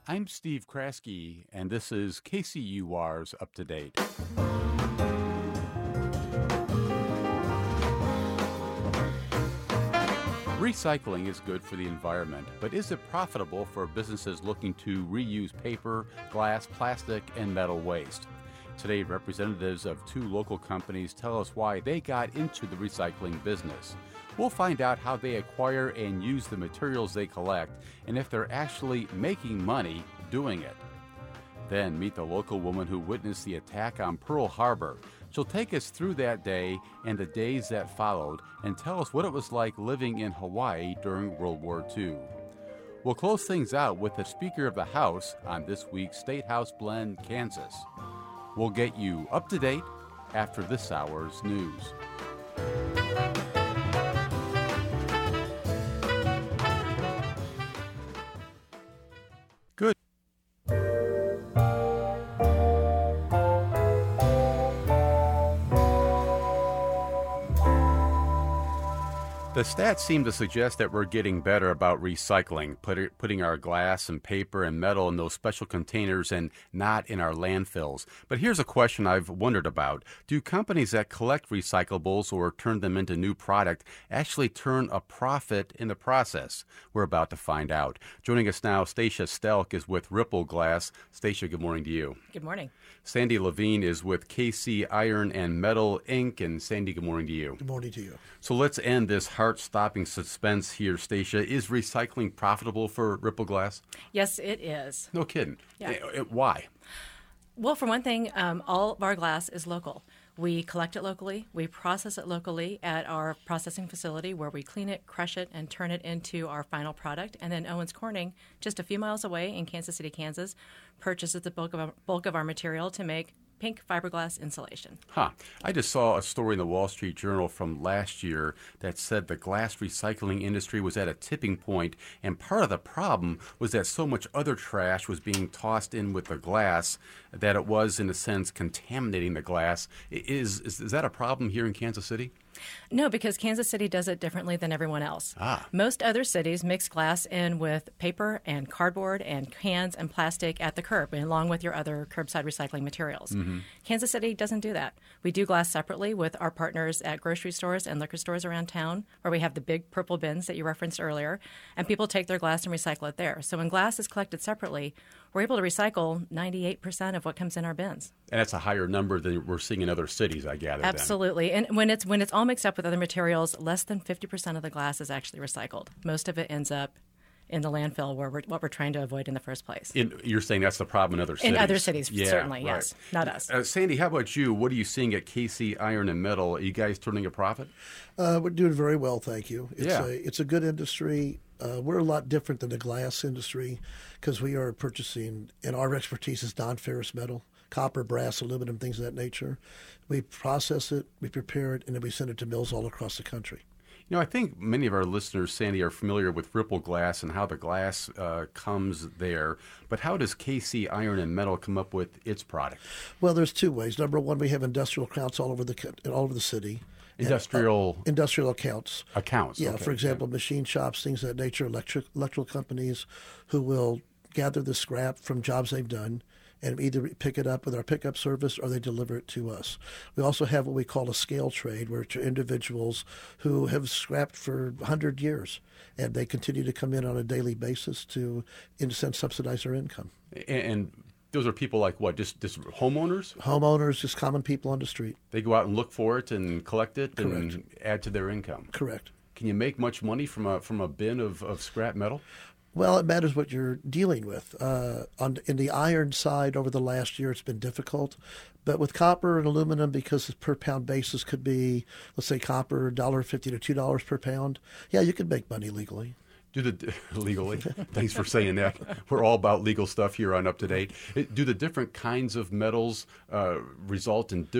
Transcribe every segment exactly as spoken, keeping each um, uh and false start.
I'm Steve Kraske, and this is K C U R's Up to Date. Recycling is good for the environment, but is it profitable for businesses looking to reuse paper, glass, plastic, and metal waste? Today, representatives of two local companies tell us why they got into the recycling business. We'll find out how they acquire and use the materials they collect and if they're actually making money doing it. Then meet the local woman who witnessed the attack on Pearl Harbor. She'll take us through that day and the days that followed and tell us what it was like living in Hawaii during World War Two. We'll close things out with the Speaker of the House on this week's State House Blend, Kansas. We'll get you up to date after this hour's news. Good. The stats seem to suggest that we're getting better about recycling, put, putting our glass and paper and metal in those special containers and not in our landfills. But here's a question I've wondered about. Do companies that collect recyclables or turn them into new product actually turn a profit in the process? We're about to find out. Joining us now, Stacia Stelk is with Ripple Glass. Stacia, good morning to you. Good morning. Sandy Levine is with K C Iron and Metal, Incorporated. And Sandy, good morning to you. Good morning to you. So let's end this heart-stopping suspense here, Stacia. Is recycling profitable for Ripple Glass? Yes, it is. No kidding. Yeah. Why? Well, for one thing, um, all of our glass is local. We collect it locally. We process it locally at our processing facility where we clean it, crush it, and turn it into our final product. And then Owens Corning, just a few miles away in Kansas City, Kansas, purchases the bulk of our, bulk of our material to make pink fiberglass insulation. Huh. I just saw a story in the Wall Street Journal from last year that said the glass recycling industry was at a tipping point, and part of the problem was that so much other trash was being tossed in with the glass that it was, in a sense, contaminating the glass. Is, is, is that a problem here in Kansas City? No, because Kansas City does it differently than everyone else. Ah. Most other cities mix glass in with paper and cardboard and cans and plastic at the curb, along with your other curbside recycling materials. Mm-hmm. Kansas City doesn't do that. We do glass separately with our partners at grocery stores and liquor stores around town, where we have the big purple bins that you referenced earlier, and people take their glass and recycle it there. So when glass is collected separately, we're able to recycle ninety-eight percent of what comes in our bins. And that's a higher number than we're seeing in other cities, I gather. Absolutely. Then. And when it's when it's all mixed up with other materials, less than fifty percent of the glass is actually recycled. Most of it ends up in the landfill, where we're, what we're trying to avoid in the first place. In, you're saying that's the problem in other cities? In other cities, yeah, certainly, right. Yes. Not us. Uh, Sandy, how about you? What are you seeing at K C Iron and Metal? Are you guys turning a profit? Uh, we're doing very well, thank you. It's yeah. a, it's a good industry. Uh, we're a lot different than the glass industry because we are purchasing, and our expertise is non-ferrous metal, copper, brass, aluminum, things of that nature. We process it, we prepare it, and then we send it to mills all across the country. You know, I think many of our listeners, Sandy, are familiar with Ripple Glass and how the glass uh, comes there. But how does K C Iron and Metal come up with its product? Well, there's two ways. Number one, we have industrial accounts all over the all over the city. Industrial and, uh, industrial accounts. Accounts. Yeah, okay. for example, yeah. machine shops, things of that nature, electric electrical companies who will gather the scrap from jobs they've done and either pick it up with our pickup service or they deliver it to us. We also have what we call a scale trade, which are individuals who have scrapped for one hundred years, and they continue to come in on a daily basis to, in a sense, subsidize their income. And, and those are people like what, just, just homeowners? Homeowners, just common people on the street. They go out and look for it and collect it Correct. and add to their income. Correct. Can you make much money from a from a bin of, of scrap metal? Well, it matters what you're dealing with. Uh, on in the iron side, over the last year, it's been difficult. But with copper and aluminum, because the per pound basis could be, let's say, copper one dollar fifty to two dollars per pound, yeah, you could make money legally. Do the legally? Thanks for saying that. We're all about legal stuff here on Up to Date. Do the different kinds of metals uh, result in different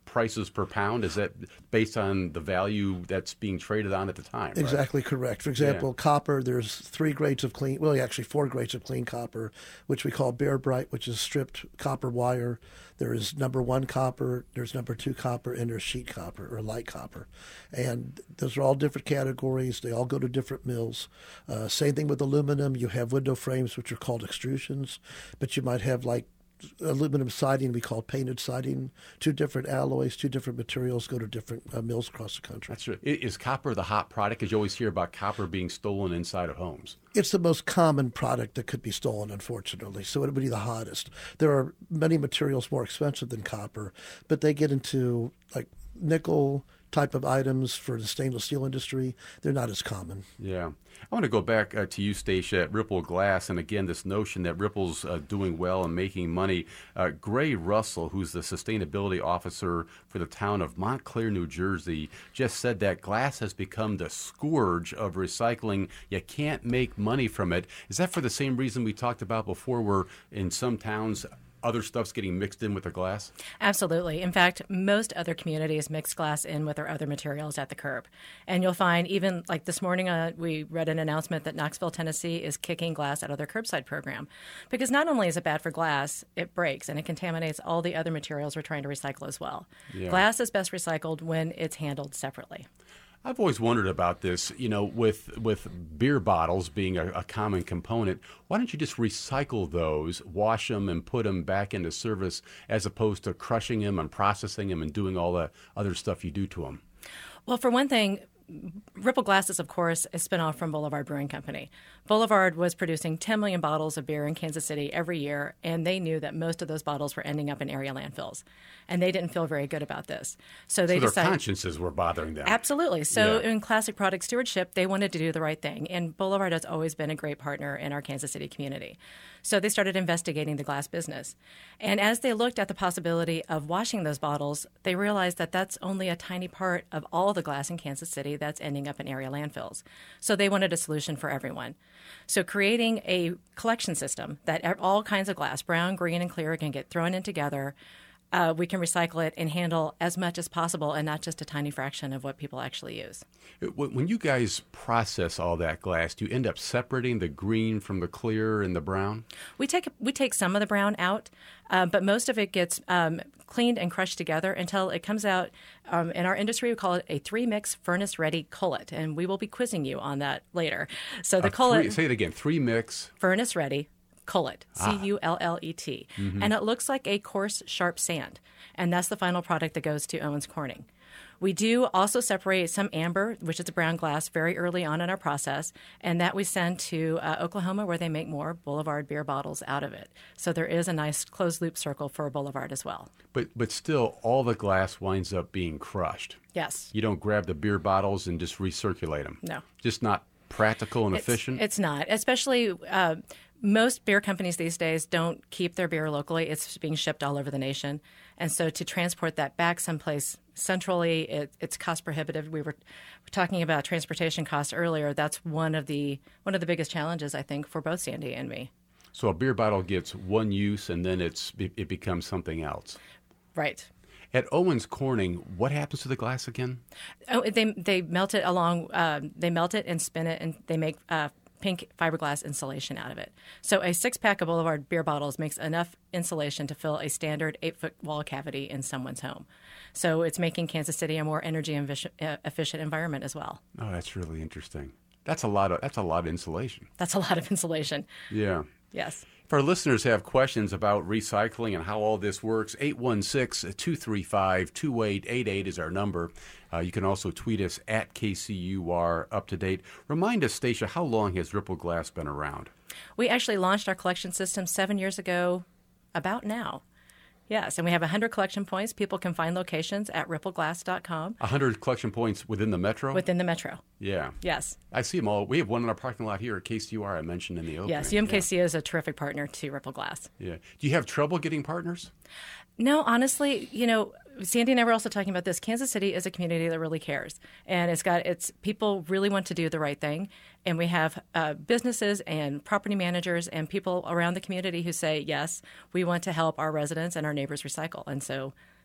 prices per pound? Is that based on the value that's being traded on at the time? Right? Exactly correct. For example, yeah. copper, there's three grades of clean, well, actually four grades of clean copper, which we call Bare Bright, which is stripped copper wire. There is number one copper, there's number two copper, and there's sheet copper or light copper. And those are all different categories. They all go to different mills. Uh, same thing with aluminum. You have window frames, which are called extrusions, but you might have like aluminum siding we call painted siding. Two different alloys, two different materials go to different uh, mills across the country. That's right. Is copper the hot product? Because you always hear about copper being stolen inside of homes. It's the most common product that could be stolen, unfortunately, so it would be the hottest. There are many materials more expensive than copper, but they get into like nickel type of items for the stainless steel industry. They're not as common. Yeah. I want to go back uh, to you, Stacia, at Ripple Glass, and again, this notion that Ripple's uh, doing well and making money. Uh, Gray Russell, who's the sustainability officer for the town of Montclair, New Jersey, just said that glass has become the scourge of recycling. You can't make money from it. Is that for the same reason we talked about before, where in some towns other stuff's getting mixed in with the glass? Absolutely. In fact, most other communities mix glass in with their other materials at the curb. And you'll find even like this morning, uh, we read an announcement that Knoxville, Tennessee is kicking glass out of their curbside program. Because not only is it bad for glass, it breaks and it contaminates all the other materials we're trying to recycle as well. Yeah. Glass is best recycled when it's handled separately. I've always wondered about this, you know, with with beer bottles being a, a common component. Why don't you just recycle those, wash them, and put them back into service as opposed to crushing them and processing them and doing all the other stuff you do to them? Well, for one thing, Ripple Glass is, of course, a spinoff from Boulevard Brewing Company. Boulevard was producing ten million bottles of beer in Kansas City every year, and they knew that most of those bottles were ending up in area landfills. And they didn't feel very good about this. So they so their decided, consciences were bothering them. Absolutely. So yeah. in classic product stewardship, they wanted to do the right thing. And Boulevard has always been a great partner in our Kansas City community. So they started investigating the glass business. And as they looked at the possibility of washing those bottles, they realized that that's only a tiny part of all the glass in Kansas City that's ending up in area landfills. So they wanted a solution for everyone. So creating a collection system that all kinds of glass, brown, green, and clear, can get thrown in together. Uh, we can recycle it and handle as much as possible and not just a tiny fraction of what people actually use. When you guys process all that glass, do you end up separating the green from the clear and the brown? We take we take some of the brown out, uh, but most of it gets um, cleaned and crushed together until it comes out. Um, in our industry, we call it a three-mix furnace-ready cullet, and we will be quizzing you on that later. So the a cullet... Three, say it again, three-mix... Furnace-ready. Cullet, ah. C U L L E T. Mm-hmm. And it looks like a coarse, sharp sand. And that's the final product that goes to Owens Corning. We do also separate some amber, which is a brown glass, very early on in our process, and that we send to uh, Oklahoma, where they make more Boulevard beer bottles out of it. So there is a nice closed-loop circle for Boulevard as well. But but still, all the glass winds up being crushed. Yes. You don't grab the beer bottles and just recirculate them. No. Just not practical and it's, efficient? It's not, especially... Uh, Most beer companies these days don't keep their beer locally. It's being shipped all over the nation. And so to transport that back someplace centrally, it, it's cost prohibitive. We were talking about transportation costs earlier. That's one of the one of the biggest challenges, I think, for both Sandy and me. So a beer bottle gets one use and then it's it becomes something else. Right. At Owens Corning, what happens to the glass again? Oh, they they melt it along. Uh, they melt it and spin it, and they make uh, pink fiberglass insulation out of it. So a six-pack of Boulevard beer bottles makes enough insulation to fill a standard eight-foot wall cavity in someone's home. So it's making Kansas City a more energy efficient environment as well. Oh, that's really interesting. That's a lot of that's a lot of insulation. That's a lot of insulation. Yeah. Yes. If our listeners have questions about recycling and how all this works, eight one six, two three five, two eight eight eight is our number. Uh, you can also tweet us at K C U R Up to Date. Remind us, Stacia, how long has Ripple Glass been around? We actually launched our collection system seven years ago, about now. Yes, and we have one hundred collection points. People can find locations at ripple glass dot com. one hundred collection points within the metro? Within the metro. Yeah. Yes. I see them all. We have one in our parking lot here at K C U R I mentioned in the opening. Yes, U M K C yeah. is a terrific partner to Ripple Glass. Yeah. Do you have trouble getting partners? No, honestly, you know, Sandy and I were also talking about this. Kansas City is a community that really cares, and it's got its people really want to do the right thing, and we have uh, businesses and property managers and people around the community who say, yes, we want to help our residents and our neighbors recycle, and so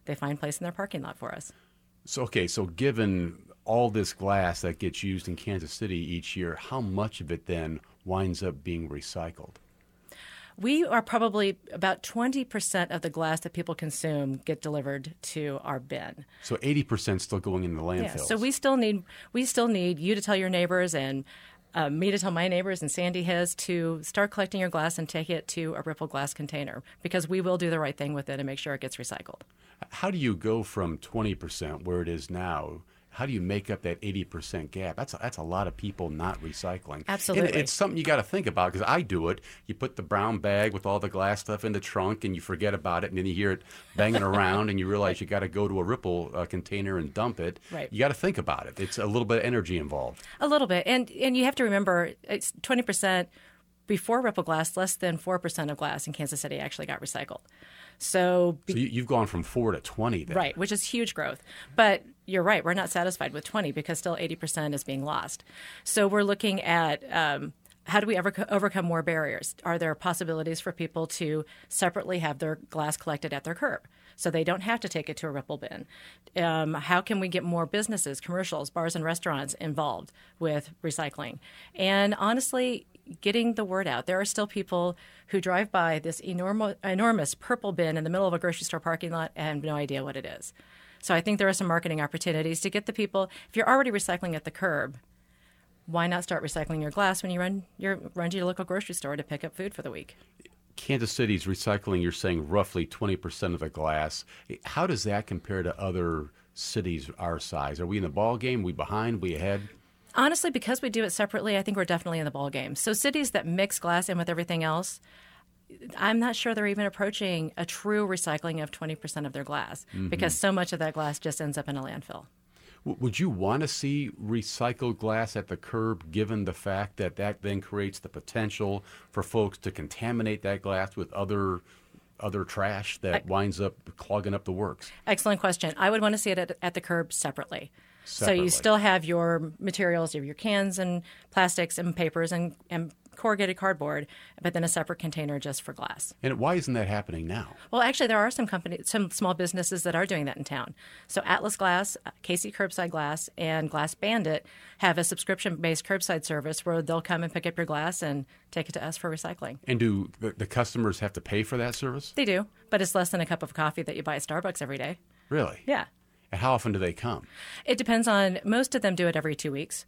they find place in their parking lot for us. So, okay, so given all this glass that gets used in Kansas City each year, how much of it then winds up being recycled? We are probably about twenty percent of the glass that people consume get delivered to our bin. So eighty percent still going in the landfills. Yeah, so we still need we still need you to tell your neighbors and uh, me to tell my neighbors and Sandy his to start collecting your glass and take it to a Ripple glass container, because we will do the right thing with it and make sure it gets recycled. How do you go from twenty percent where it is now? How do you make up that eighty percent gap? That's a, that's a lot of people not recycling. Absolutely. And it's something you got to think about, because I do it. You put the brown bag with all the glass stuff in the trunk and you forget about it, and then you hear it banging around and you realize you got to go to a Ripple uh, container and dump it. Right. You got to think about it. It's a little bit of energy involved. A little bit. And and you have to remember, it's twenty percent before Ripple glass, less than four percent of glass in Kansas City actually got recycled. So, be- so you, you've gone from four to twenty then. Right, which is huge growth. But you're right, we're not satisfied with twenty because still eighty percent is being lost. So we're looking at um, how do we ever co- overcome more barriers? Are there possibilities for people to separately have their glass collected at their curb so they don't have to take it to a Ripple bin? Um, how can we get more businesses, commercials, bars and restaurants involved with recycling? And honestly, getting the word out. There are still people who drive by this enormous, enormous purple bin in the middle of a grocery store parking lot and have no idea what it is. So I think there are some marketing opportunities to get the people. If you're already recycling at the curb, why not start recycling your glass when you run your run to your local grocery store to pick up food for the week? Kansas City's recycling, you're saying roughly twenty percent of the glass. How does that compare to other cities our size? Are we in the ball game? Are we behind? Are we ahead? Honestly, because we do it separately, I think we're definitely in the ball game. So cities that mix glass in with everything else, I'm not sure they're even approaching a true recycling of twenty percent of their glass, mm-hmm. because so much of that glass just ends up in a landfill. W- would you want to see recycled glass at the curb, given the fact that that then creates the potential for folks to contaminate that glass with other other trash that I, winds up clogging up the works? Excellent question. I would want to see it at, at the curb separately. Separately. So you still have your materials, your cans and plastics and papers and, and corrugated cardboard, but then a separate container just for glass. And why isn't that happening now? Well, actually, there are some companies, some small businesses that are doing that in town. So Atlas Glass, Casey Curbside Glass, and Glass Bandit have a subscription-based curbside service where they'll come and pick up your glass and take it to us for recycling. And do the, the customers have to pay for that service? They do, but it's less than a cup of coffee that you buy at Starbucks every day. Really? Yeah. And how often do they come? It depends on, most of them do it every two weeks.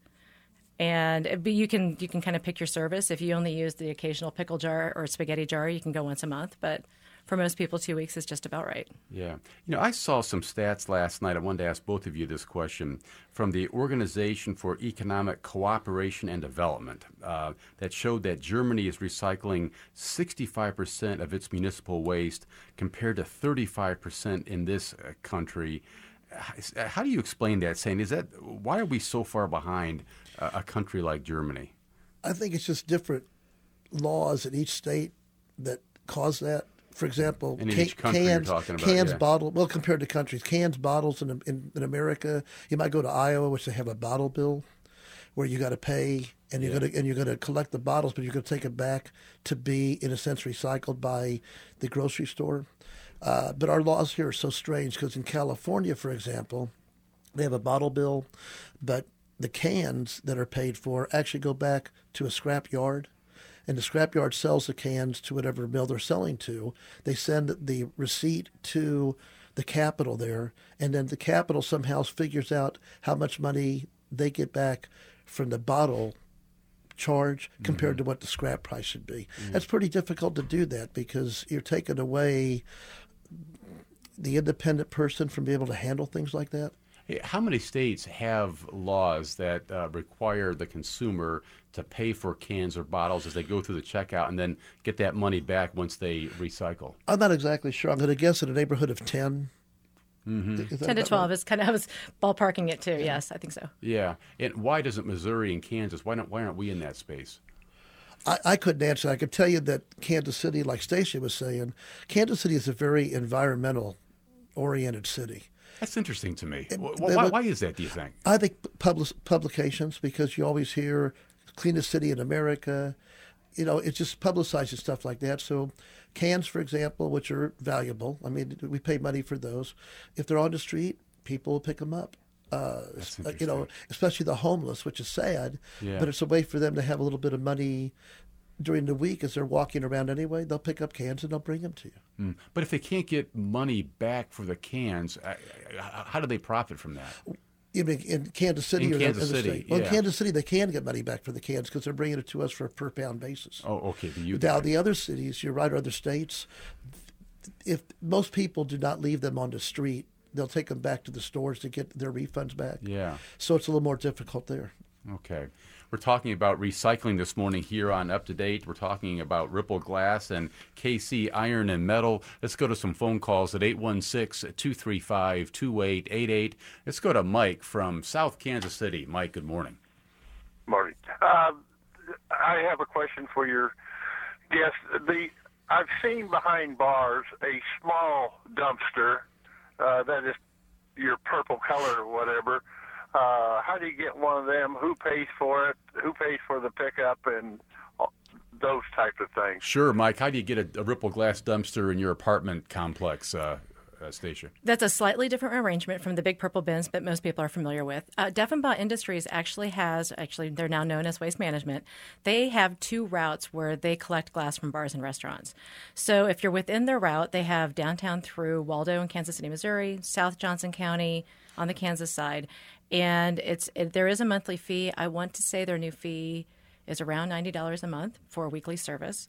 And but you can you can kind of pick your service. If you only use the occasional pickle jar or spaghetti jar, you can go once a month. But for most people, two weeks is just about right. Yeah. You know, I saw some stats last night. I wanted to ask both of you this question from the Organization for Economic Cooperation and Development uh, that showed that Germany is recycling sixty-five percent of its municipal waste compared to thirty-five percent in this uh, country. How do you explain that? Saying, is that why are we so far behind a, a country like Germany? I think it's just different laws in each state that cause that. For example, in can, each country cans, you're talking about, cans, yeah. bottle. Well, compared to countries, cans, bottles in, in in America, you might go to Iowa, which they have a bottle bill, where you got to pay, and you're yeah. gonna and you're gonna collect the bottles, but you're gonna take it back to be, in a sense, recycled by the grocery store. Uh, but our laws here are so strange because in California, for example, they have a bottle bill, but the cans that are paid for actually go back to a scrap yard, and the scrap yard sells the cans to whatever mill they're selling to. They send the receipt to the capital there, and then the capital somehow figures out how much money they get back from the bottle charge compared mm-hmm. to what the scrap price should be. Mm-hmm. That's pretty difficult to do that because you're taking away the independent person from being able to handle things like that. How many states have laws that uh, require the consumer to pay for cans or bottles as they go through the checkout and then get that money back once they recycle? I'm not exactly sure. I'm going to guess in a neighborhood of ten. Mm-hmm. ten to twelve is kind of, I was ballparking it too. Yeah. Yes, I think so. Yeah. And why doesn't Missouri and Kansas, why, don't, why aren't we in that space? I, I couldn't answer. I could tell you that Kansas City, like Stacia was saying, Kansas City is a very environmental-oriented city. That's interesting to me. Why, why is that, do you think? I think public, publications, because you always hear cleanest city in America. you know, it's just publicizing stuff like that. So cans, for example, which are valuable, I mean, we pay money for those. If they're on the street, people will pick them up. Uh, you know, especially the homeless, which is sad, yeah. but it's a way for them to have a little bit of money during the week as they're walking around anyway. They'll pick up cans and they'll bring them to you. Mm. But if they can't get money back for the cans, how do they profit from that? You mean in Kansas City in or Kansas in the City, state? Well, yeah. in Kansas City, they can get money back for the cans because they're bringing it to us for a per pound basis. Oh, okay. The now, the other cities, you're right, or other states, if most people do not leave them on the street, they'll take them back to the stores to get their refunds back. Yeah. So it's a little more difficult there. Okay. We're talking about recycling this morning here on Up to Date. We're talking about Ripple Glass and K C Iron and Metal. Let's go to some phone calls at eight one six, two three five, two eight eight eight. Let's go to Mike from South Kansas City. Mike, good morning. Morning. Uh, I have a question for your guest. The I've seen behind bars a small dumpster uh, that is your purple color or whatever. Uh, how do you get one of them? Who pays for it? Who pays for the pickup and those types of things? Sure, Mike. How do you get a, a Ripple Glass dumpster in your apartment complex, uh, uh, Stacia? That's a slightly different arrangement from the big purple bins that most people are familiar with. Uh, Deffenbaugh Industries actually has, actually they're now known as Waste Management. They have two routes where they collect glass from bars and restaurants. So if you're within their route, they have downtown through Waldo and Kansas City, Missouri, South Johnson County on the Kansas side. And it's it, there is a monthly fee. I want to say their new fee is around ninety dollars a month for a weekly service.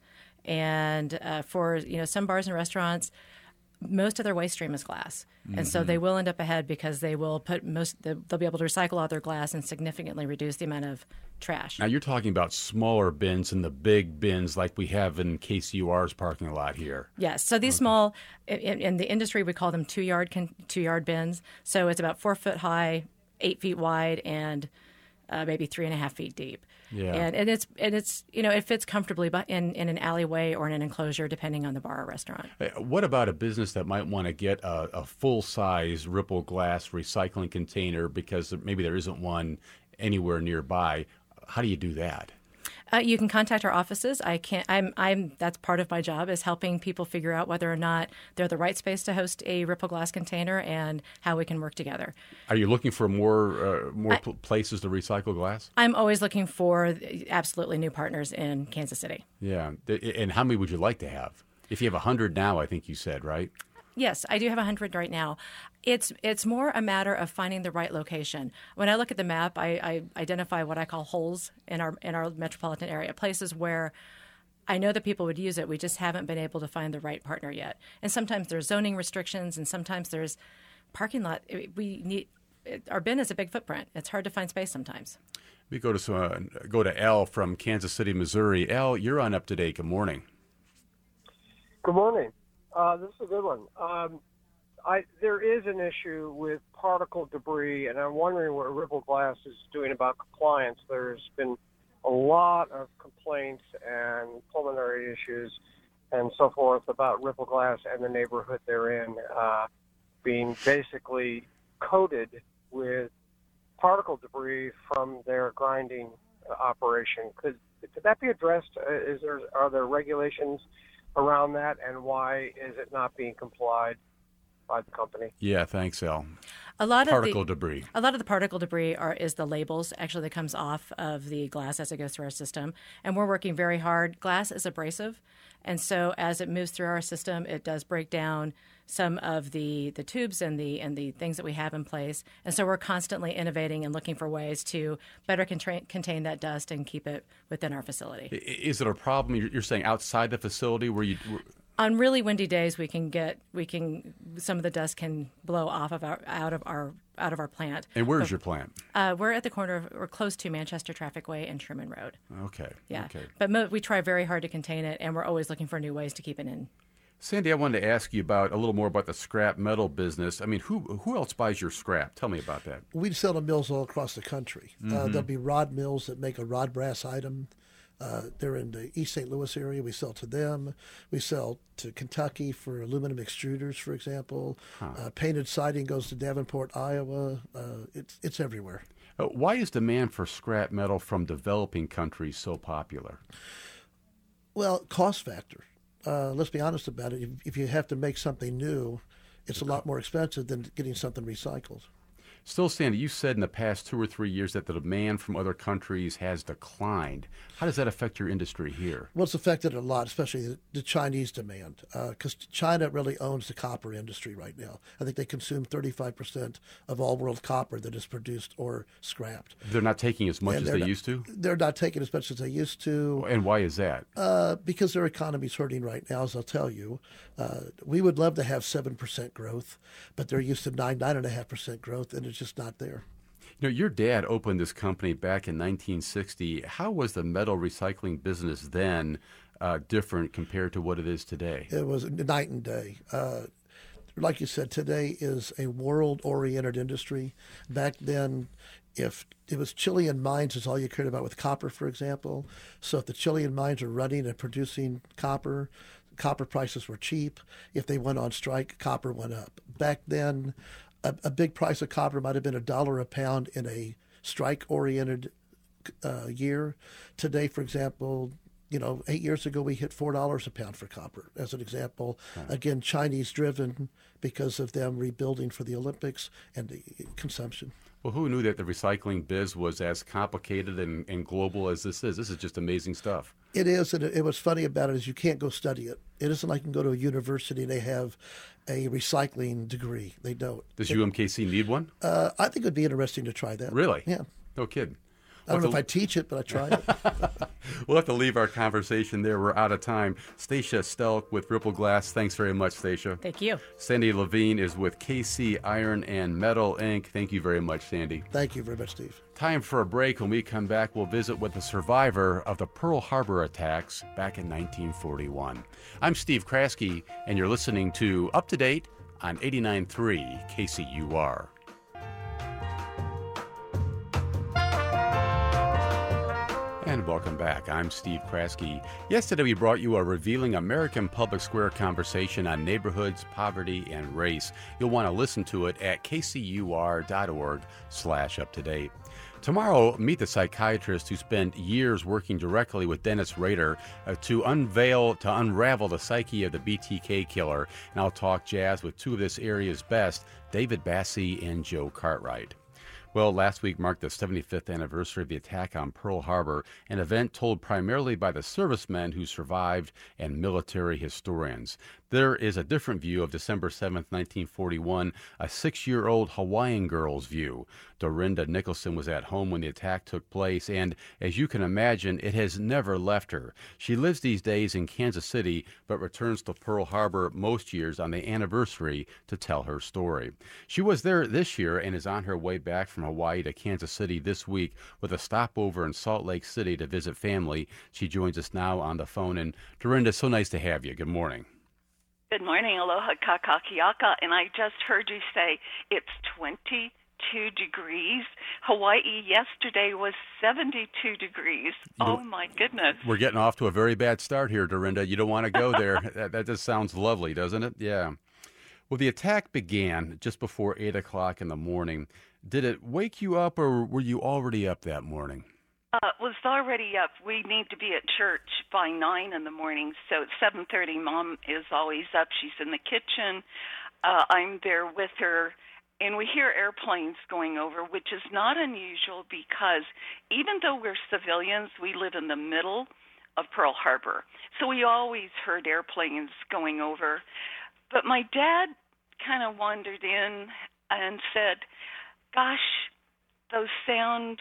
And uh, for you know some bars and restaurants, most of their waste stream is glass. Mm-hmm. And so they will end up ahead because they will put most they'll be able to recycle all their glass and significantly reduce the amount of trash. Now, you're talking about smaller bins and the big bins like we have in K C U R's parking lot here. Yes. So these okay. small, in, in the industry, we call them two-yard two-yard bins. So it's about four foot high, eight feet wide, and uh, maybe three and a half feet deep. Yeah. And, and it's and it's you know it fits comfortably in, in an alleyway or in an enclosure depending on the bar or restaurant. What about a business that might want to get a, a full size Ripple Glass recycling container because maybe there isn't one anywhere nearby? How do you do that? Uh, you can contact our offices. I can't. I'm. I'm. That's part of my job is helping people figure out whether or not they're the right space to host a Ripple Glass container and how we can work together. Are you looking for more uh, more I, places to recycle glass? I'm always looking for absolutely new partners in Kansas City. Yeah, and how many would you like to have? If you have a hundred now, I think you said, right? Yes, I do have one hundred right now. It's it's more a matter of finding the right location. When I look at the map, I, I identify what I call holes in our in our metropolitan area, places where I know that people would use it. We just haven't been able to find the right partner yet. And sometimes there's zoning restrictions, and sometimes there's parking lot. We need our bin is a big footprint. It's hard to find space sometimes. We go to some, uh, go to Al from Kansas City, Missouri. Al, you're on Up to Date. Good morning. Good morning. Uh, this is a good one. Um, I, there is an issue with particle debris, and I'm wondering what Ripple Glass is doing about compliance. There's been a lot of complaints and pulmonary issues and so forth about Ripple Glass and the neighborhood they're in uh, being basically coated with particle debris from their grinding operation. Could, could that be addressed? Uh, is there, are there regulations around that, and why is it not being complied by the company? Yeah, thanks, Al. A lot particle of the, debris. A lot of the particle debris are is the labels actually that comes off of the glass as it goes through our system, and we're working very hard. Glass is abrasive, and so as it moves through our system, it does break down some of the, the tubes and the and the things that we have in place. And so we're constantly innovating and looking for ways to better contra- contain that dust and keep it within our facility. Is it a problem? You're saying outside the facility where you? On really windy days, we can get we can some of the dust can blow off of our out of our out of our plant. And where's but, your plant? Uh, we're at the corner of we're close to Manchester Traffic Way and Truman Road. Okay. Yeah. Okay. But mo- we try very hard to contain it, and we're always looking for new ways to keep it in. Sandy, I wanted to ask you about a little more about the scrap metal business. I mean, who who else buys your scrap? Tell me about that. We sell to mills all across the country. Mm-hmm. Uh, there'll be rod mills that make a rod brass item. Uh, they're in the East Saint Louis area. We sell to them. We sell to Kentucky for aluminum extruders, for example. Huh. Uh, painted siding goes to Davenport, Iowa. Uh, it's it's everywhere. Uh, why is demand for scrap metal from developing countries so popular? Well, cost factor. Uh, let's be honest about it. If, if you have to make something new, it's a lot more expensive than getting something recycled. Still, Sandy, you said in the past two or three years that the demand from other countries has declined. How does that affect your industry here? Well, it's affected a lot, especially the, the Chinese demand, because uh, China really owns the copper industry right now. I think they consume thirty-five percent of all world copper that is produced or scrapped. They're not taking as much And as they not, used to? They're not taking as much as they used to. And why is that? Uh, because their economy's hurting right now, as I'll tell you. Uh, we would love to have seven percent growth, but they're used to nine, nine point five percent growth, and it's just not there. You know, your dad opened this company back in nineteen sixty. How was the metal recycling business then uh, different compared to what it is today? It was night and day. Uh, like you said, today is a world-oriented industry. Back then, if it was Chilean mines is all you cared about with copper, for example. So if the Chilean mines are running and producing copper, copper prices were cheap. If they went on strike, copper went up. Back then, a, a big price of copper might have been a dollar a pound in a strike-oriented uh, year. Today, for example, you know, eight years ago we hit four dollars a pound for copper, as an example. Right. Again, Chinese-driven because of them rebuilding for the Olympics and the consumption. Well, who knew that the recycling biz was as complicated and, and global as this is? This is just amazing stuff. It is, and it, it what's funny about it is you can't go study it. It isn't like you can go to a university and they have a recycling degree. They don't. Does it, U M K C need one? Uh, I think it would be interesting to try that. Really? Yeah. No kidding. I don't know if I teach it, but I try it. We'll have to leave our conversation there. We're out of time. Stacia Stelk with Ripple Glass. Thanks very much, Stacia. Thank you. Sandy Levine is with K C Iron and Metal, Incorporated. Thank you very much, Sandy. Thank you very much, Steve. Time for a break. When we come back, we'll visit with the survivor of the Pearl Harbor attacks back in nineteen forty-one. I'm Steve Kraske, and you're listening to Up to Date on eighty-nine point three K C U R. And welcome back. I'm Steve Kraske. Yesterday we brought you a revealing American Public Square conversation on neighborhoods, poverty, and race. You'll want to listen to it at kcur.org slash up to date. Tomorrow, meet the psychiatrist who spent years working directly with Dennis Rader uh, to unveil, to unravel the psyche of the B T K killer. And I'll talk jazz with two of this area's best, David Bassey and Joe Cartwright. Well, last week marked the seventy-fifth anniversary of the attack on Pearl Harbor, an event told primarily by the servicemen who survived and military historians. There is a different view of December seventh, nineteen forty-one, a six-year-old Hawaiian girl's view. Dorinda Nicholson was at home when the attack took place, and as you can imagine, it has never left her. She lives these days in Kansas City, but returns to Pearl Harbor most years on the anniversary to tell her story. She was there this year and is on her way back from Hawaii to Kansas City this week with a stopover in Salt Lake City to visit family. She joins us now on the phone. And Dorinda, so nice to have you. Good morning. Good morning, aloha kakakiaka, and I just heard you say it's twenty-two degrees. Hawaii yesterday was seventy-two degrees. Oh, my goodness. We're getting off to a very bad start here, Dorinda. You don't want to go there. that, that just sounds lovely, doesn't it? Yeah. Well, the attack began just before eight o'clock in the morning. Did it wake you up, or were you already up that morning? Uh, was already up. We need to be at church by nine in the morning, so at seven thirty, Mom is always up. She's in the kitchen. Uh, I'm there with her, and we hear airplanes going over, which is not unusual because even though we're civilians, we live in the middle of Pearl Harbor, so we always heard airplanes going over. But my dad kind of wandered in and said, gosh, those sound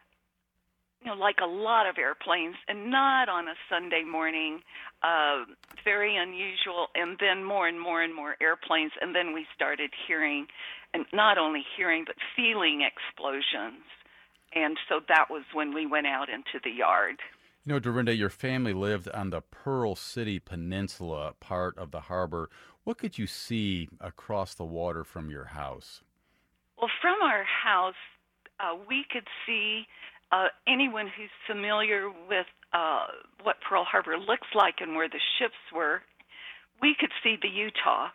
you know, like a lot of airplanes, and not on a Sunday morning, uh, very unusual, and then more and more and more airplanes, and then we started hearing, and not only hearing, but feeling explosions. And so that was when we went out into the yard. You know, Dorinda, your family lived on the Pearl City Peninsula, part of the harbor. What could you see across the water from your house? Well, from our house, uh, we could see Uh, anyone who's familiar with uh, what Pearl Harbor looks like and where the ships were, we could see the Utah.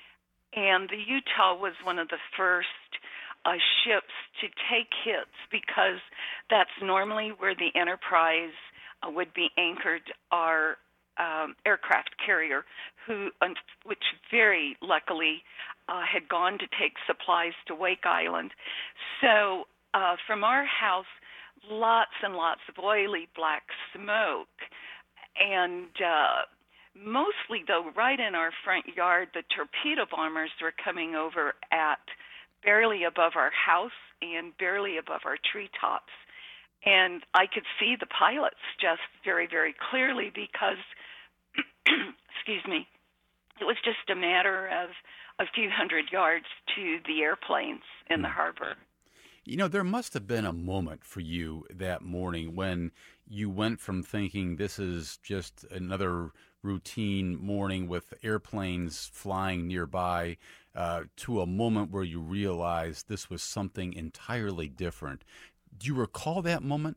And the Utah was one of the first uh, ships to take hits because that's normally where the Enterprise uh, would be anchored. Our um, aircraft carrier, who, which very luckily uh, had gone to take supplies to Wake Island. So uh, from our house, lots and lots of oily black smoke, and uh, mostly, though, right in our front yard, the torpedo bombers were coming over at barely above our house and barely above our treetops. And I could see the pilots just very, very clearly because, excuse me, it was just a matter of a few hundred yards to the airplanes in the harbor. You know, there must have been a moment for you that morning when you went from thinking this is just another routine morning with airplanes flying nearby uh, to a moment where you realized this was something entirely different. Do you recall that moment?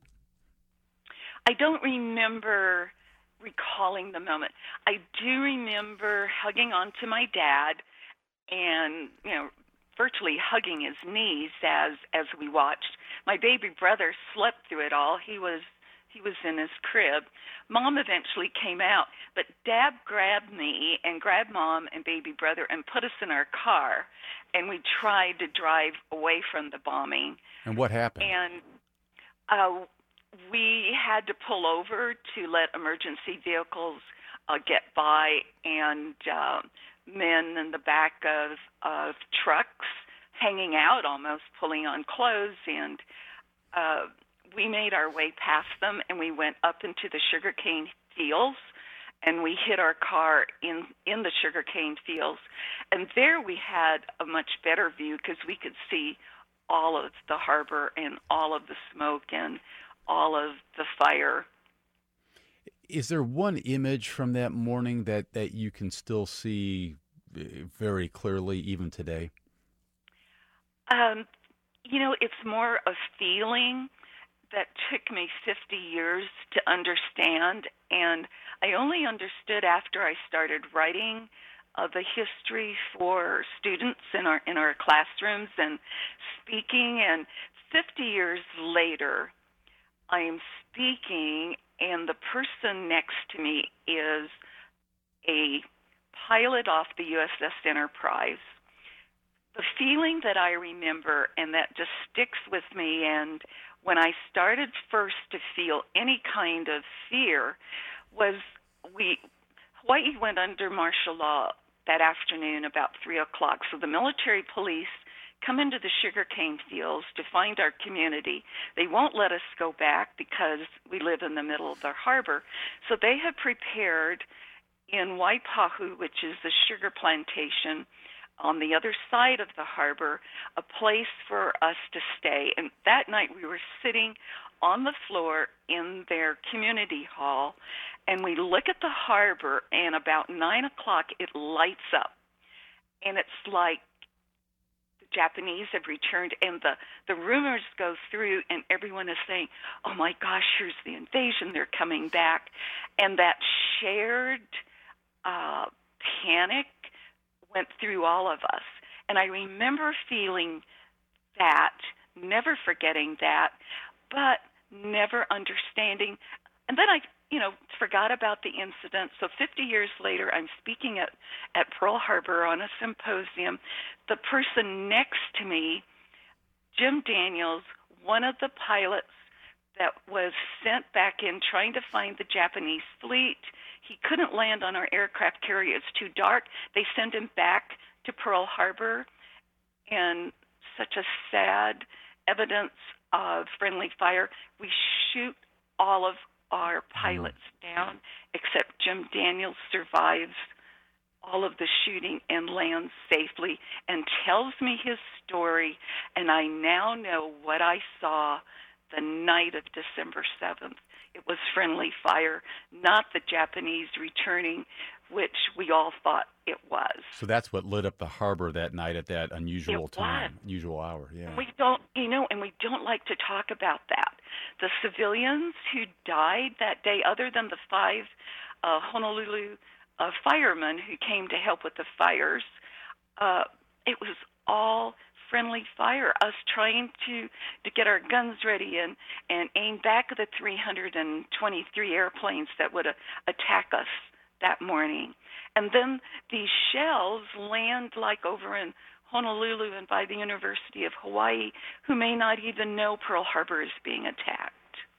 I don't remember recalling the moment. I do remember hugging onto my dad and, you know, virtually hugging his knees as as we watched. My baby brother slept through it all. He was he was in his crib. Mom eventually came out, but Dad grabbed me and grabbed Mom and baby brother and put us in our car, and we tried to drive away from the bombing. And what happened? And uh, we had to pull over to let emergency vehicles uh, get by, and uh, men in the back of, of trucks hanging out, almost pulling on clothes, and uh, we made our way past them, and we went up into the sugarcane fields, and we hit our car in, in the sugarcane fields. And there we had a much better view because we could see all of the harbor and all of the smoke and all of the fire. Is there one image from that morning that, that you can still see very clearly even today? Um, you know, it's more a feeling that took me fifty years to understand, and I only understood after I started writing uh, the history for students in our in our classrooms and speaking. And fifty years later, I am speaking, and the person next to me is a pilot off the U S S Enterprise. The feeling that I remember and that just sticks with me, and when I started first to feel any kind of fear, was we Hawaii went under martial law that afternoon about three o'clock. So the military police come into the sugarcane fields to find our community. They won't let us go back because we live in the middle of the harbor. So they have prepared in Waipahu, which is the sugar plantation on the other side of the harbor, a place for us to stay. And that night we were sitting on the floor in their community hall, and we look at the harbor, and about nine o'clock it lights up. And it's like the Japanese have returned, and the, the rumors go through, and everyone is saying, oh my gosh, here's the invasion, they're coming back. And that shared uh, panic went through all of us. And I remember feeling that, never forgetting that, but never understanding. And then I, you know, forgot about the incident. So fifty years later, I'm speaking at, at Pearl Harbor on a symposium. The person next to me, Jim Daniels, one of the pilots that was sent back in trying to find the Japanese fleet. He couldn't land on our aircraft carrier. It's too dark. They send him back to Pearl Harbor, and such a sad evidence of friendly fire. We shoot all of our pilots down, except Jim Daniels survives all of the shooting and lands safely and tells me his story, and I now know what I saw the night of December seventh. It was friendly fire, not the Japanese returning, which we all thought it was. So that's what lit up the harbor that night at that unusual It time, was. unusual hour. Yeah. We don't, you know, and we don't like to talk about that. The civilians who died that day, other than the five uh, Honolulu uh, firemen who came to help with the fires, uh, it was all friendly fire, us trying to, to get our guns ready and, and aim back at the three hundred twenty-three airplanes that would uh, attack us that morning. And then these shells land like over in Honolulu and by the University of Hawaii, who may not even know Pearl Harbor is being attacked.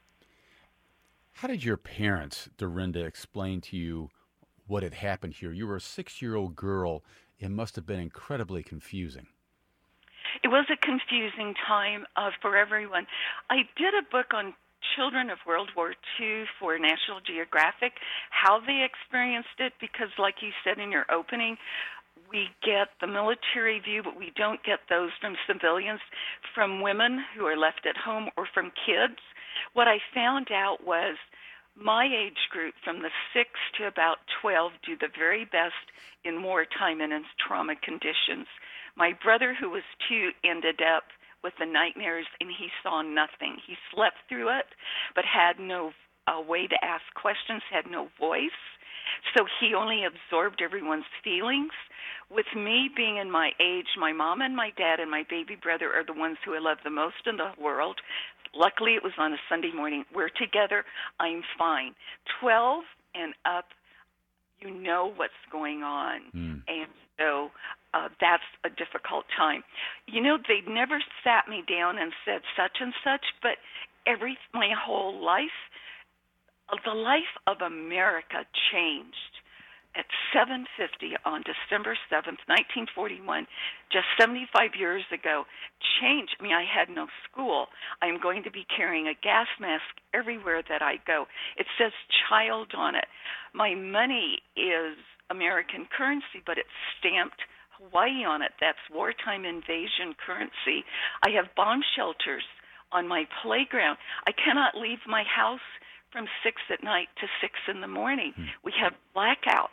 How did your parents, Dorinda, explain to you what had happened here? You were a six-year-old girl. It must have been incredibly confusing. It was a confusing time uh, for everyone. I did a book on children of World War Two for National Geographic, how they experienced it, because like you said in your opening, we get the military view, but we don't get those from civilians, from women who are left at home or from kids. What I found out was my age group from the six to about twelve do the very best in wartime and in trauma conditions. My brother, who was two, ended up with the nightmares, and he saw nothing. He slept through it, but had no uh, way to ask questions, had no voice. So he only absorbed everyone's feelings. With me being in my age, my mom and my dad and my baby brother are the ones who I love the most in the world. Luckily, it was on a Sunday morning. We're together. I'm fine. twelve and up, you know what's going on. Mm. And so uh, that's a difficult time. You know, they never sat me down and said such and such, but every my whole life, the life of America changed at seven fifty on December seventh, nineteen forty-one, just seventy-five years ago, changed. I mean, I had no school. I'm going to be carrying a gas mask everywhere that I go. It says child on it. My money is American currency, but it's stamped Hawaii on it. That's wartime invasion currency. I have bomb shelters on my playground. I cannot leave my house from six at night to six in the morning. Hmm. We have blackouts.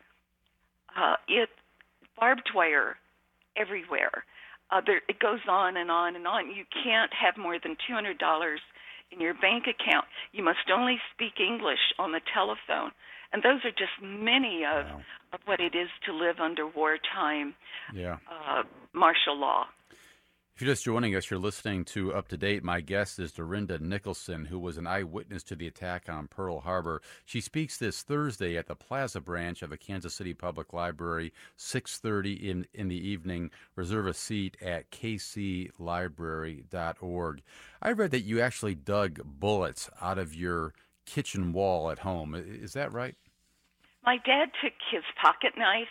Uh, it barbed wire everywhere. Uh, there, it goes on and on and on. You can't have more than two hundred dollars in your bank account. You must only speak English on the telephone. And those are just many of, wow. of what it is to live under wartime yeah. uh, martial law. If you're just joining us, you're listening to Up to Date. My guest is Dorinda Nicholson, who was an eyewitness to the attack on Pearl Harbor. She speaks this Thursday at the Plaza branch of the Kansas City Public Library, six thirty in, in the evening. Reserve a seat at k c library dot org. I read that you actually dug bullets out of your kitchen wall at home. Is that right? My dad took his pocket knife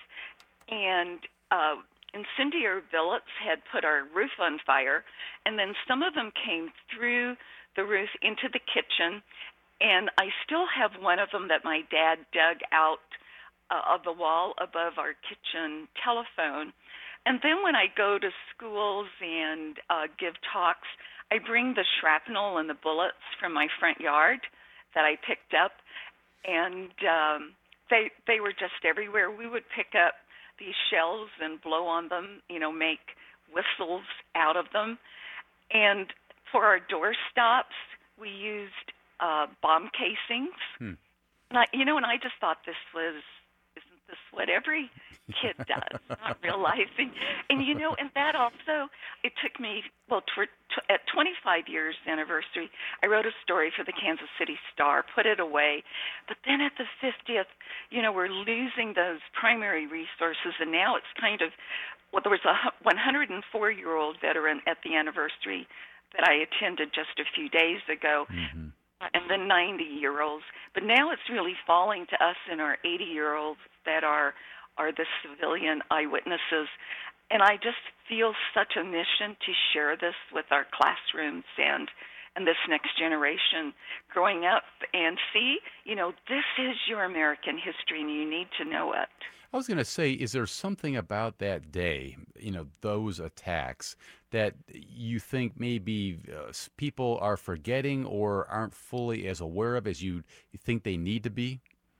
and uh, incendiary bullets had put our roof on fire, and then some of them came through the roof into the kitchen, and I still have one of them that my dad dug out uh, of the wall above our kitchen telephone. And then when I go to schools and uh, give talks, I bring the shrapnel and the bullets from my front yard that I picked up, and um, they they were just everywhere. We would pick up these shells and blow on them, you know, make whistles out of them. And for our doorstops, we used uh, bomb casings. Hmm. And I, you know, and I just thought this was, isn't this what every kid does, not realizing. And, you know, and that also, it took me, well, tw- t- at twenty-five years anniversary, I wrote a story for the Kansas City Star, put it away. But then at the fiftieth, you know, we're losing those primary resources, and now it's kind of, well, there was a one hundred four-year-old veteran at the anniversary that I attended just a few days ago. Mm-hmm. And then ninety-year-olds. But now it's really falling to us and our eighty-year-olds that are are the civilian eyewitnesses. And I just feel such a mission to share this with our classrooms and and this next generation growing up and see, you know, this is your American history and you need to know it. I was going to say, is there something about that day, you know, those attacks, that you think maybe uh, people are forgetting or aren't fully as aware of as you think they need to be?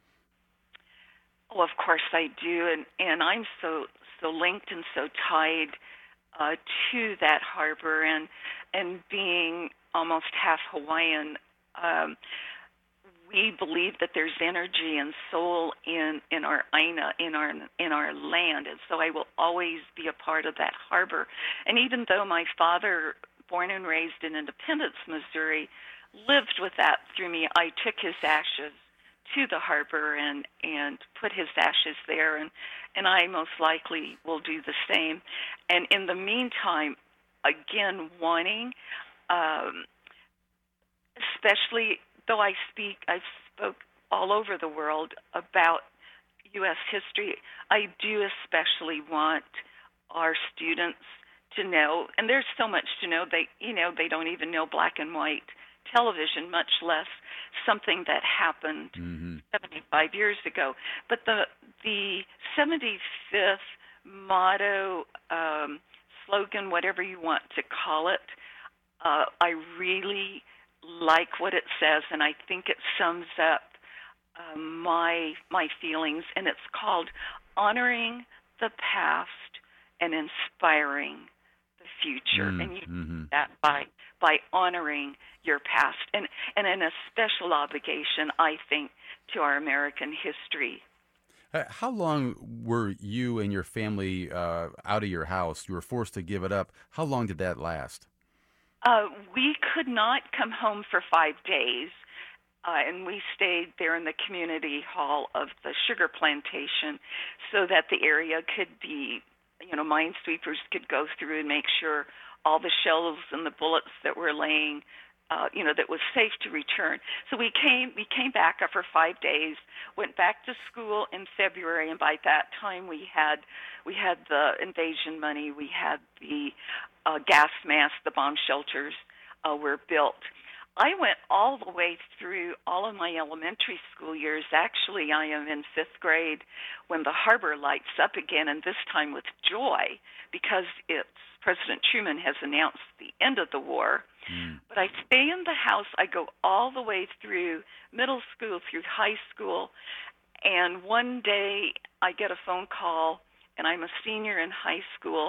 Oh, of course I do, and, and I'm so so linked and so tied uh, to that harbor, and and being almost half Hawaiian, um, we we believe that there's energy and soul in, in our Aina, in our in our land, and so I will always be a part of that harbor. And even though my father, born and raised in Independence, Missouri, lived with that through me, I took his ashes to the harbor and, and put his ashes there, and, and I most likely will do the same. And in the meantime, again, wanting, um, especially though I speak, I spoke all over the world about U S history, I do especially want our students to know, and there's so much to know, they, you know, they don't even know black and white television, much less something that happened mm-hmm. seventy-five years ago. But the the seventy-fifth motto, um, slogan, whatever you want to call it, uh, I really like what it says, and I think it sums up uh, my my feelings, and it's called Honoring the Past and Inspiring the Future. Mm, and you mm-hmm. do that by by honoring your past, and, and in a special obligation, I think, to our American history. Uh, how long were you and your family uh, out of your house? You were forced to give it up. How long did that last? Uh, we could not come home for five days, uh, and we stayed there in the community hall of the sugar plantation so that the area could be, you know, minesweepers could go through and make sure all the shells and the bullets that were laying, uh, you know, that was safe to return. So we came we came back after five days, went back to school in February, and by that time we had we had the invasion money, we had the uh, gas masks, the bomb shelters uh, were built. I went all the way through all of my elementary school years. Actually, I am in fifth grade when the harbor lights up again, and this time with joy, because it's President Truman has announced the end of the war. Mm. But I stay in the house. I go all the way through middle school, through high school, and one day I get a phone call, and I'm a senior in high school,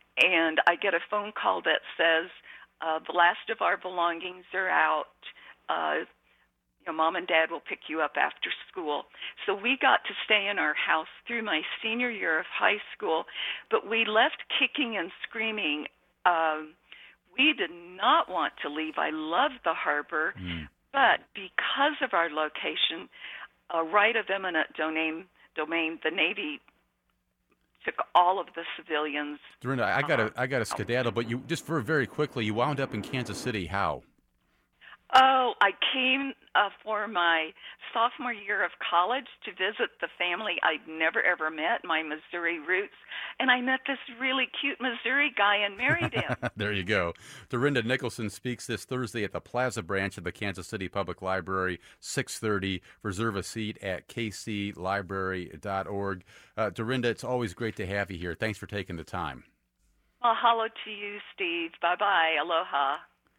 and I get a phone call that says, Uh, the last of our belongings are out. Uh, you know, Mom and Dad will pick you up after school. So we got to stay in our house through my senior year of high school, but we left kicking and screaming. Um, we did not want to leave. I loved the harbor, mm. but because of our location, a right of eminent domain, domain, the Navy took all of the civilians. Dorinda, I got to I got to skedaddle, but you just for very quickly, you wound up in Kansas City. How? Oh, I came uh, for my sophomore year of college to visit the family I'd never, ever met, my Missouri roots, and I met this really cute Missouri guy and married him. There you go. Dorinda Nicholson speaks this Thursday at the Plaza branch of the Kansas City Public Library, six thirty. Reserve a seat at k c library dot org. Uh, Dorinda, it's always great to have you here. Thanks for taking the time. Mahalo to you, Steve. Bye-bye. Aloha.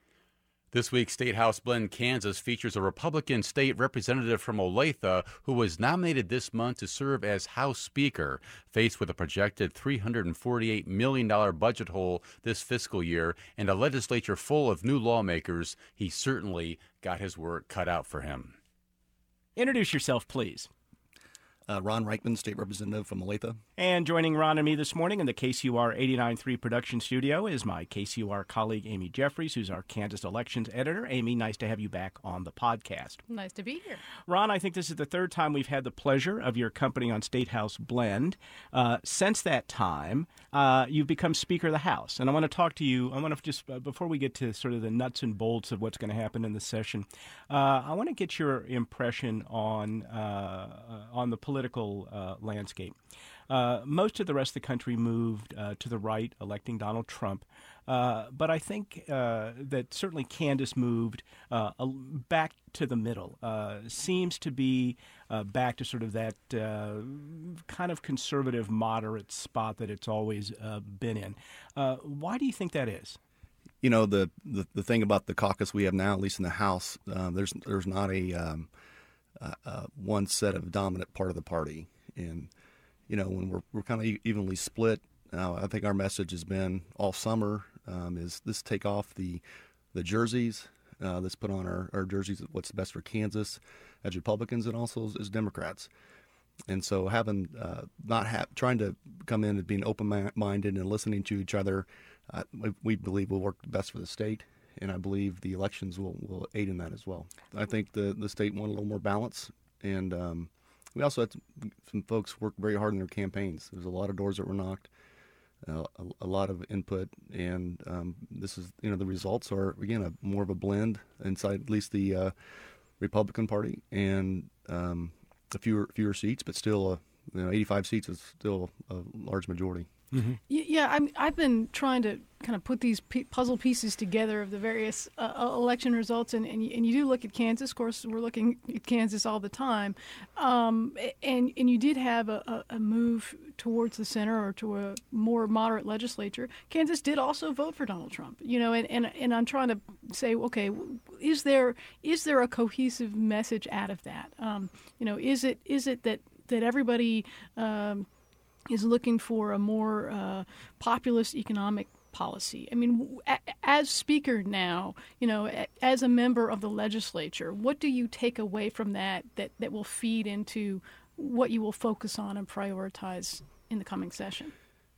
This week's State House Blend Kansas features a Republican state representative from Olathe who was nominated this month to serve as House Speaker. Faced with a projected three hundred forty-eight million dollars budget hole this fiscal year and a legislature full of new lawmakers, he certainly got his work cut out for him. Introduce yourself, please. Uh, Ron Reichman, State Representative from Olathe. And joining Ron and me this morning in the K C U R eighty-nine point three production studio is my K C U R colleague, Amy Jeffries, who's our Kansas elections editor. Amy, nice to have you back on the podcast. Nice to be here. Ron, I think this is the third time we've had the pleasure of your company on State House Blend. Uh, since that time, uh, you've become Speaker of the House. And I want to talk to you, I want to just, uh, before we get to sort of the nuts and bolts of what's going to happen in the session, uh, I want to get your impression on, uh, on the political uh, landscape. Uh, most of the rest of the country moved uh, to the right, electing Donald Trump. Uh, but I think uh, that certainly Kansas moved uh, back to the middle. Uh, seems to be uh, back to sort of that uh, kind of conservative, moderate spot that it's always uh, been in. Uh, why do you think that is? You know, the, the, the thing about the caucus we have now, at least in the House, uh, there's there's not a um, uh, uh, one set of dominant part of the party. And you know, when we're we're kind of evenly split, uh, I think our message has been all summer um, is let's take off the the jerseys, uh, that's put on our, our jerseys, what's best for Kansas as Republicans and also as, as Democrats. And so having uh, not ha- trying to come in and being open-minded and listening to each other, uh, we, we believe will work best for the state. And I believe the elections will, will aid in that as well. I think the, the state wanted a little more balance. And um, we also had some folks work very hard in their campaigns. There's a lot of doors that were knocked, uh, a, a lot of input. And um, this is, you know, the results are, again, a, more of a blend inside at least the uh, Republican Party. And um, a fewer fewer seats, but still, a, you know, eighty-five seats is still a large majority. Mm-hmm. Yeah, I mean, I've been trying to kind of put these p- puzzle pieces together of the various uh, election results, and, and, you, and you do look at Kansas. Of course, we're looking at Kansas all the time, um, and and you did have a, a move towards the center or to a more moderate legislature. Kansas did also vote for Donald Trump, you know, and, and, and I'm trying to say, okay, is there is there a cohesive message out of that? Um, you know, is it is it that that everybody um, is looking for a more uh, populist economic policy? I mean, as Speaker now, you know, as a member of the legislature, what do you take away from that that, that will feed into what you will focus on and prioritize in the coming session?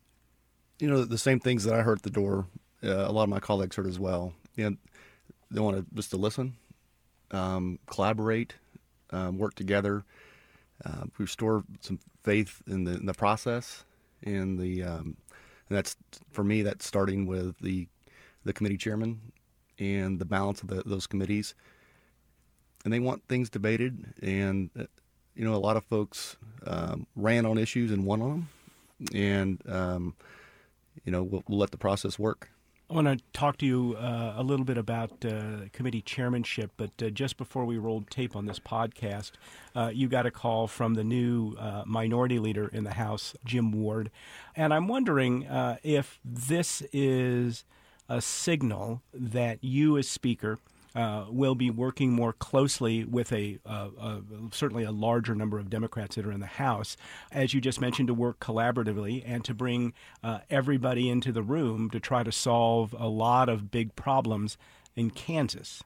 You know, the same things that I heard at the door, uh, a lot of my colleagues heard as well. You know, they want to just to listen, um, collaborate, um, work together, uh, restore some faith in the, in the process, and the um, and that's, for me, that's starting with the the committee chairman and the balance of the, those committees. And they want things debated, and uh, you know, a lot of folks um, ran on issues and won on them, and um, you know, we'll, we'll let the process work. I want to talk to you uh, a little bit about uh, committee chairmanship, but uh, just before we rolled tape on this podcast, uh, you got a call from the new uh, minority leader in the House, Jim Ward. And I'm wondering uh, if this is a signal that you as Speaker uh, will be working more closely with a, uh, a certainly a larger number of Democrats that are in the House, as you just mentioned, to work collaboratively and to bring uh, everybody into the room to try to solve a lot of big problems in Kansas.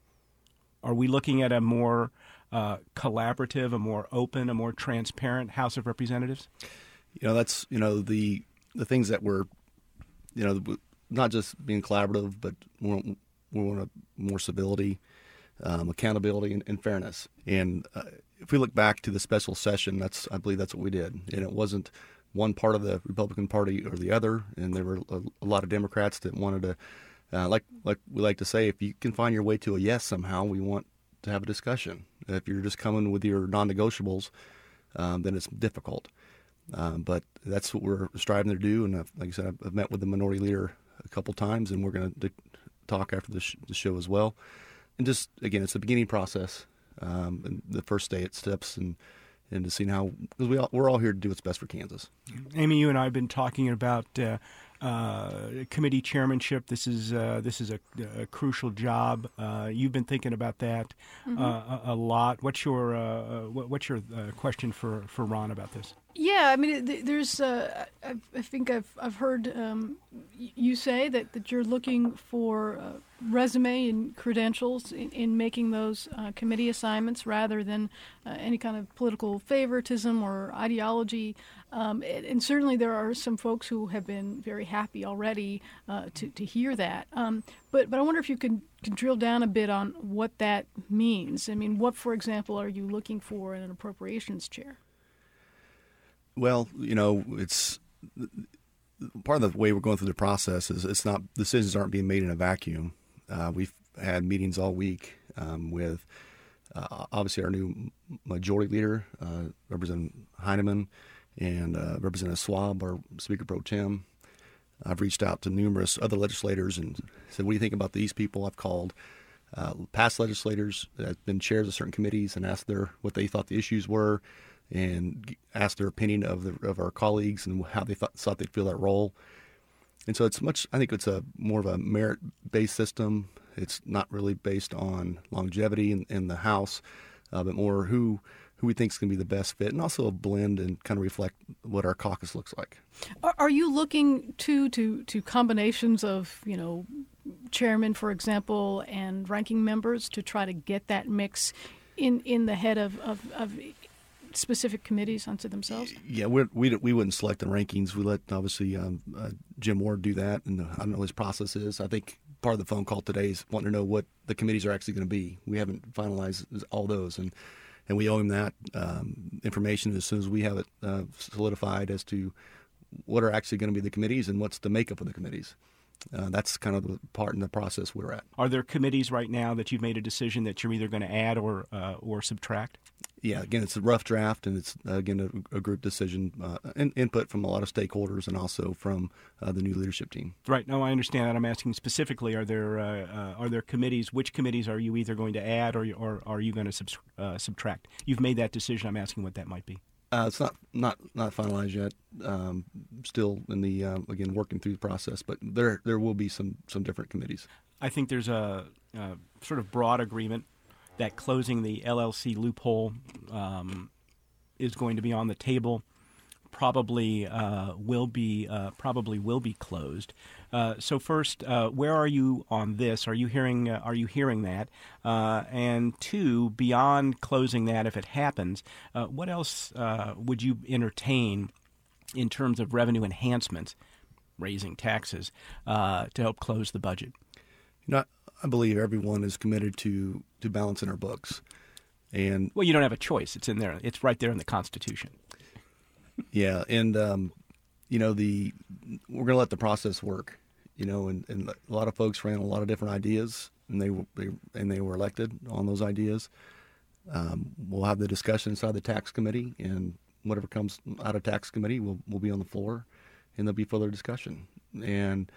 Are we looking at a more uh, collaborative, a more open, a more transparent House of Representatives? You know, that's, you know, the the things that we're, you know, not just being collaborative, but more, we want a, more civility, um, accountability, and, and fairness. And uh, if we look back to the special session, that's I believe that's what we did. And it wasn't one part of the Republican Party or the other. And there were a, a lot of Democrats that wanted to, uh, like like we like to say, if you can find your way to a yes somehow, we want to have a discussion. If you're just coming with your non-negotiables, um, then it's difficult. Um, but that's what we're striving to do. And I've, like I said, I've, I've met with the minority leader a couple times, and we're going to talk after the, sh- the show as well. And just, again, it's a beginning process. Um, and the first day it steps and, and to see how, because we all, we're all here to do what's best for Kansas. Amy, you and I have been talking about uh, uh, committee chairmanship. This is uh, this is a, a crucial job. Uh, you've been thinking about that mm-hmm. uh, a, a lot. What's your uh, what, what's your uh, question for, for Ron about this? Yeah, I mean, there's. Uh, I, I think I've I've heard um, you say that, that you're looking for uh, resume and credentials in, in making those uh, committee assignments rather than uh, any kind of political favoritism or ideology. Um, and, and certainly there are some folks who have been very happy already uh, to to hear that. Um, but but I wonder if you could, could drill down a bit on what that means. I mean, what, for example, are you looking for in an appropriations chair? Well, you know, it's part of the way we're going through the process is it's not decisions aren't being made in a vacuum. Uh, we've had meetings all week um, with uh, obviously our new majority leader, uh, Representative Heineman, and uh, Representative Schwab, our Speaker Pro Tem. I've reached out to numerous other legislators and said, "What do you think about these people?" I've called uh, past legislators that have been chairs of certain committees and asked their what they thought the issues were, and asked their opinion of the, of our colleagues and how they thought, thought they'd fill that role. And so it's much, I think it's a more of a merit-based system. It's not really based on longevity in, in the House, uh, but more who who we think is going to be the best fit, and also a blend and kind of reflect what our caucus looks like. Are, are you looking to, to to combinations of, you know, chairmen, for example, and ranking members to try to get that mix in, in the head of, of, of specific committees unto themselves? Yeah, we're, we we wouldn't select the rankings. We let, obviously, um, uh, Jim Ward do that, and I don't know what his process is. I think part of the phone call today is wanting to know what the committees are actually going to be. We haven't finalized all those, and, and we owe him that um, information as soon as we have it uh, solidified as to what are actually going to be the committees and what's the makeup of the committees. Uh, that's kind of the part in the process we're at. Are there committees right now that you've made a decision that you're either going to add or uh, or subtract? Yeah, again, it's a rough draft, and it's, uh, again, a, a group decision, uh, and input from a lot of stakeholders and also from uh, the new leadership team. Right. No, I understand that. I'm asking specifically, are there uh, uh, are there committees, which committees are you either going to add or, or are you going to sub- uh, subtract? You've made that decision. I'm asking what that might be. Uh, it's not, not, not finalized yet. Um, still in the, uh, again, working through the process, but there there will be some, some different committees. I think there's a, a sort of broad agreement that closing the L L C loophole um, is going to be on the table. Probably uh, will be uh, probably will be closed. Uh, so first, uh, where are you on this? Are you hearing uh, Are you hearing that? Uh, and two, beyond closing that, if it happens, uh, what else uh, would you entertain in terms of revenue enhancements, raising taxes, uh, to help close the budget? You know, I believe everyone is committed to to balancing our books, and well, you don't have a choice. It's in there. It's right there in the Constitution. Yeah, and um, you know, the we're going to let the process work. You know, and, and a lot of folks ran a lot of different ideas, and they, they and they were elected on those ideas. Um, we'll have the discussion inside the tax committee, and whatever comes out of tax committee will will be on the floor, and there'll be further discussion. And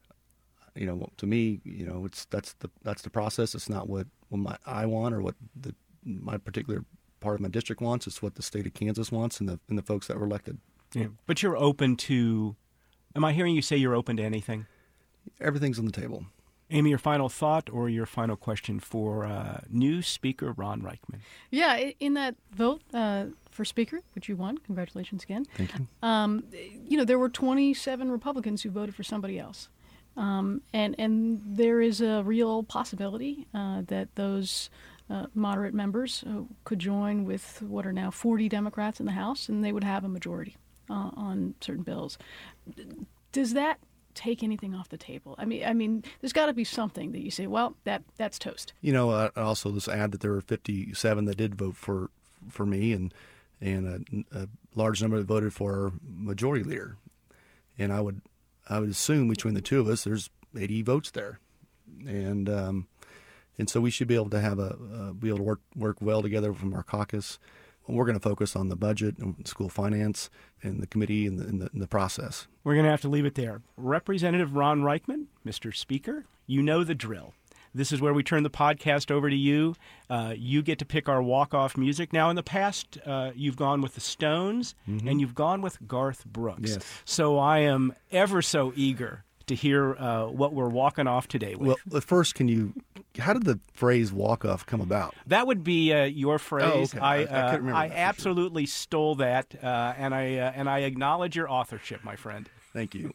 you know, to me, you know, it's that's the that's the process. It's not what, what my, I want or what the my particular part of my district wants. It's what the state of Kansas wants and the and the folks that were elected. Yeah. But you're open to, am I hearing you say you're open to anything? Everything's on the table. Amy, your final thought or your final question for uh, new Speaker Ron Reichman? Yeah, in that vote uh, for Speaker, which you won, congratulations again. Thank you. Um, you know, there were twenty-seven Republicans who voted for somebody else. Um, and, and there is a real possibility uh, that those Uh, moderate members uh, could join with what are now forty Democrats in the House, and they would have a majority uh, on certain bills. Does that take anything off the table? I mean, I mean, there's got to be something that you say, well, that that's toast. You know, I also just add that there were fifty-seven that did vote for for me, and and a, a large number that voted for our majority leader. And I would I would assume between the two of us, there's eighty votes there, and. Um, And so we should be able to have a uh, be able to work work well together from our caucus. We're going to focus on the budget and school finance and the committee and the, and the, and the process. We're going to have to leave it there. Representative Ron Reichman, Mister Speaker, you know the drill. This is where we turn the podcast over to you. Uh, you get to pick our walk-off music. Now, in the past, uh, you've gone with the Stones, mm-hmm. and you've gone with Garth Brooks. Yes. So I am ever so eager to hear uh, what we're walking off today with. Well, first, can you? How did the phrase "walk off" come about? That would be uh, your phrase. Oh, okay. I, I, I, uh, I absolutely sure. stole that, uh, and I uh, and I acknowledge your authorship, my friend. Thank you.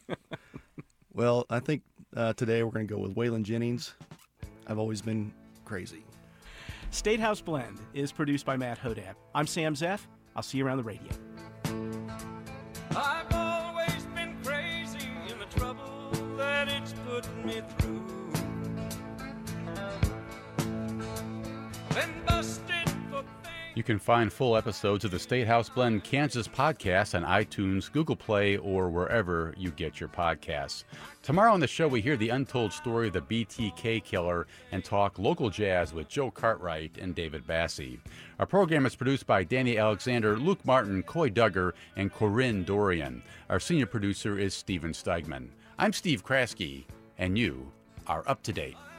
Well, I think uh, today we're going to go with Waylon Jennings. I've always been crazy. State House Blend is produced by Matt Hodab. I'm Sam Zeff. I'll see you around the radio. I've always been crazy in the trouble that it's put me through. Been busted for things. You can find full episodes of the State House Blend Kansas podcast on iTunes, Google Play, or wherever you get your podcasts. Tomorrow on the show, we hear the untold story of the B T K killer and talk local jazz with Joe Cartwright and David Bassie. Our program is produced by Danny Alexander, Luke Martin, Coy Duggar, and Corinne Dorian. Our senior producer is Steven Steigman. I'm Steve Kraske, and you are up to date.